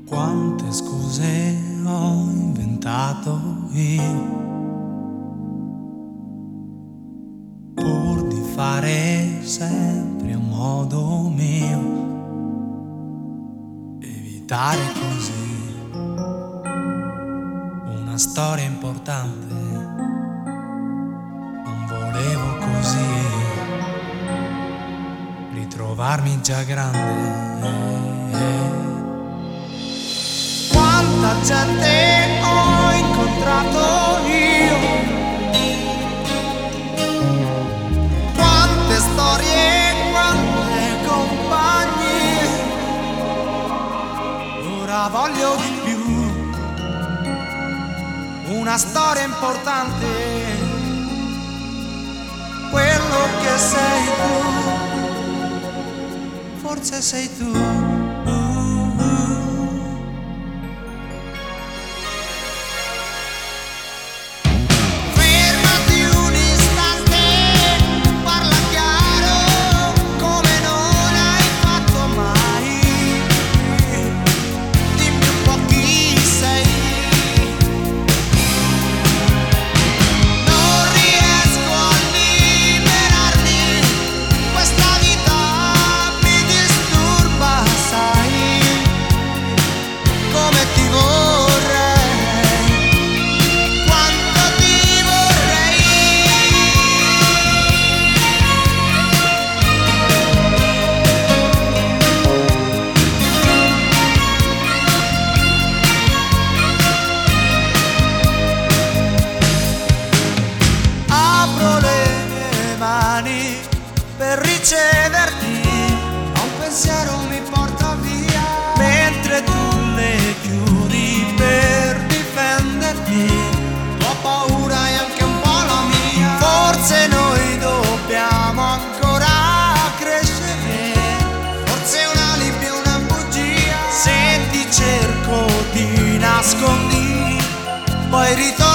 Quante scuse ho inventato io pur di fare sempre a modo mio, evitare così una storia importante. Non volevo così ritrovarmi già grande. Quanta gente ho incontrato io, quante storie, quante compagnie. Ora voglio di più, una storia importante, quello che sei tu, forse sei tu. Per riceverti, un pensiero mi porta via, mentre tu le chiudi per difenderti. Ho paura e anche un po' la mia. Forse noi dobbiamo ancora crescere, forse un alibi, una bugia. Se ti cerco ti nascondi, poi ritorni.